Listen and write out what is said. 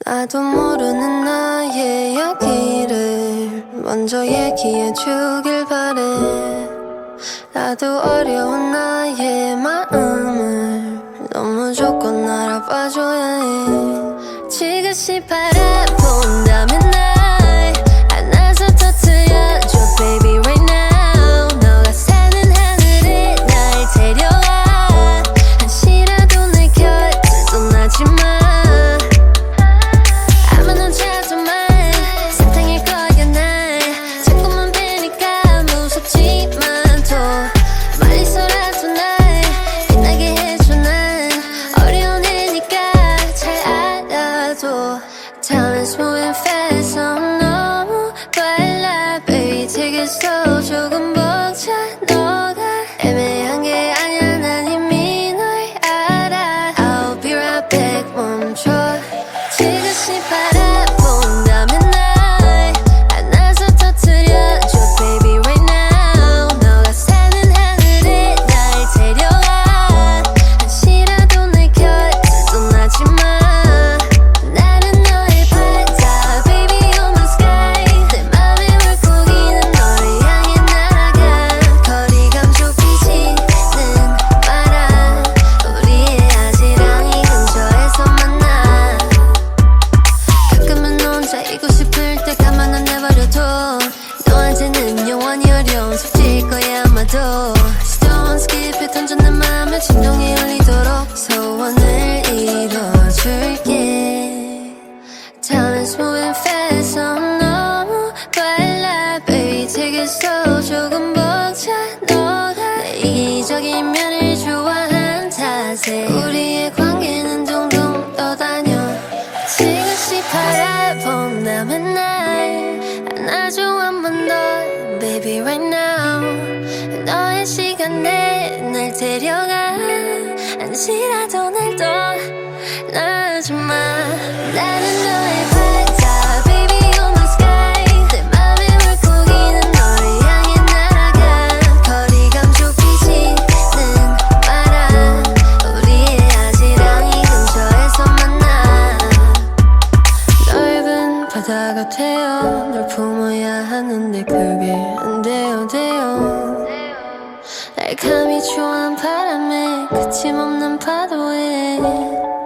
나도 모르는 나의 여기를 먼저 얘기해 주길 바래. 나도 어려운 나의 마음을 너무 조건 알아봐줘야 해. 지그시 바라본다면 날 안아서 터뜨려줘 baby right now. 너가 사는 하늘에 날 데려와. 한시라도 내 곁을 떠나지마. Time is moving fast, oh 너무 빨라 baby take it slow. 조금 벅차 너가 애매한 게 아니야. 난 이미 널 알아. I'll be right back. 멈춰. 지그시 바라본다면 날 안아서 터뜨려줘 baby right now. 너가 사는 하늘에 날 데려와. 한시라도 내 곁을 떠나지마. 너한테는 영원히 어려운 숙제일 거야 아마도. Stone skip에 던져 내 맘에 진동이 울리도록 소원을 이뤄줄게. Time is moving fast, oh 너무 빨라 baby take it slow. 조금 벅차 너가 내 이기적인 면을 좋아한 탓에 우리의 관계는 동동 떠다녀. 지그시 바라본다면 날 안아줘 한 번 더 baby right now. 너의 시간에 날 데려가. 한시라도 날 떠나지마. 나는 너의 바다 baby on the sky. 내 맘에 물고기는 너를 향해 날아가. 거리감 좁히지는 마라. 우리의 아지랑이 근처에서 만나. 넓은 바다가 되어 널 품어야 하는데 그게 안 돼요. 날감이 좋아한 바람에 그침없는 파도에